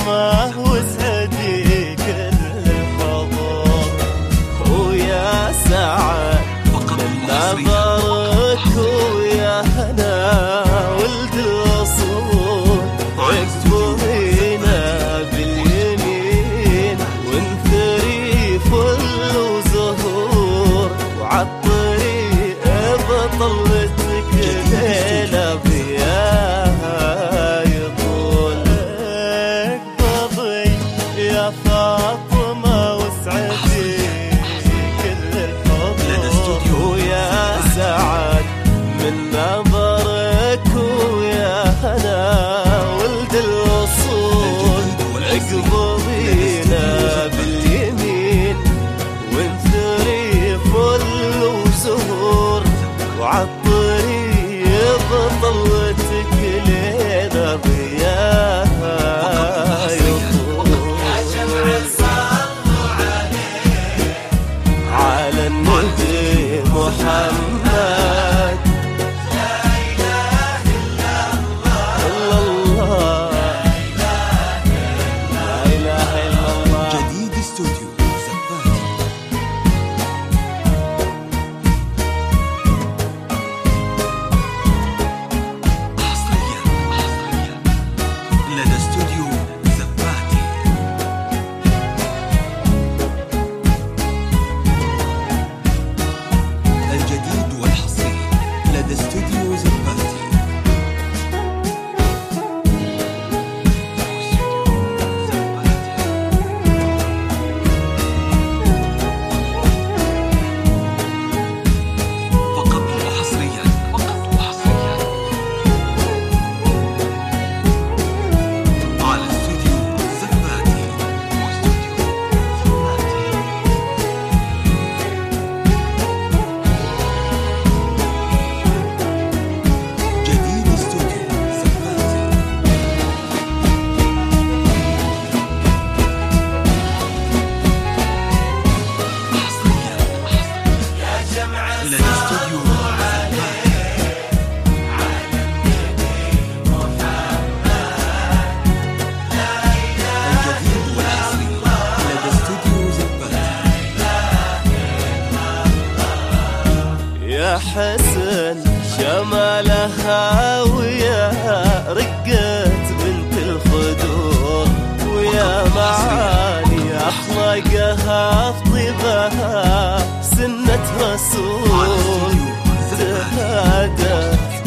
فاطمة وسعدي كل الحضور، ويا سعد من نظرك ويا هنا ولد الأصول، عقبينا باليمين وانثري فل وزهور، وعالطريق بطلتك ليلة بياها يطول. اقبضي يا فاطمة وسعدي كل الحضور، ويا سعد من نظرك ويا هنا ولد الأصول، اقبضينا باليمين وانثري فل وزهور، وعالطريق بطلتك ليلة بياها يطول. يا جمع صلوا عليه على النبي محمد، لا إله إلا الله، لا إله إلا الله. جديد استوديو زفاتي. حصريا لدى استوديو زفاتي. الجديد والحصري لدى استوديو زفاتي. فقط وحصريا على استوديو زفاتي. جديد استوديو زفاتي. حصريا يا جمع لدى استوديو زفاتي. الجديد والحصري لدى استوديو زفاتي. يا حسن شمالها ويا رقة بنت الخدور، ويا معاني أخلاقها في طيبها سنة رسول، تهادت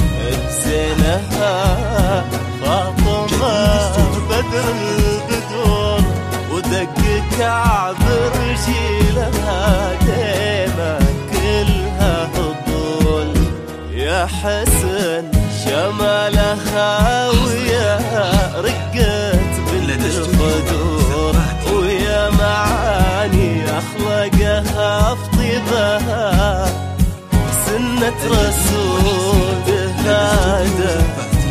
بزينها فاطمة بدر البدور، ودق كعب رجيلها ديما كلها هطول. يا حسن شمالها ويا رقة بنت الخدور، ويا معاني أخلاقها في طيبها سنة رسول، تهادت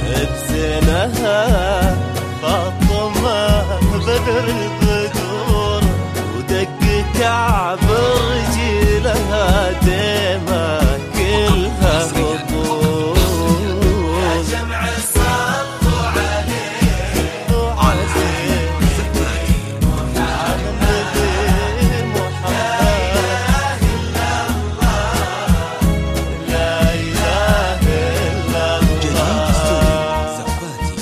بزينها فاطمة بدر البدور، ودق كعب رجيلها ديما كلها هطول. يا جمع صلوا عليه على استوديو زفاتي. على النبي محمد، لا إله إلا جديد الله. استوديو زفاتي.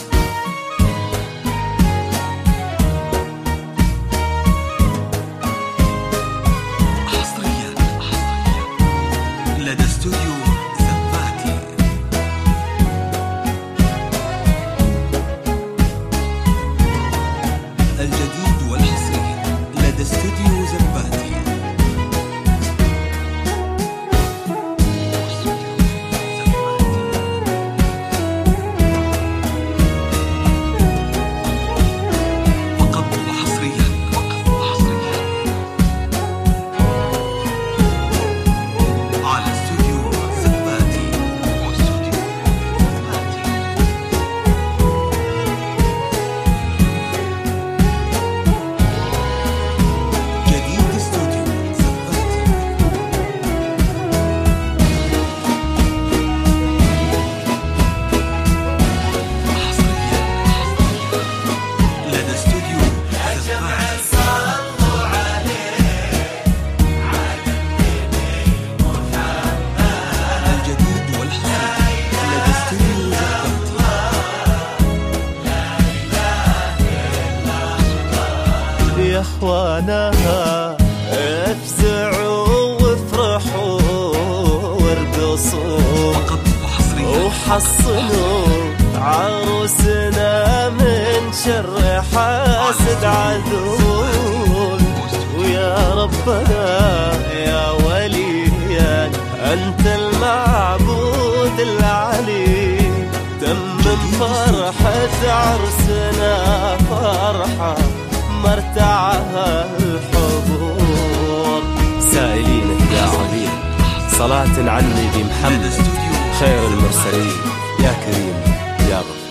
حصريا يا اخوانا افزعوا وافرحوا وارقصوا فقط وحصريا وحصنوا عروسنا من شر حاسد عذول. ويا ربنا يا وليا أنت المعبود العلي، تمم فرحة عرسنا فرحة مرتعها الحضور. سائلينك يا عظيم صلاة على النبي محمد خير المرسلين، يا كريم يا غفور.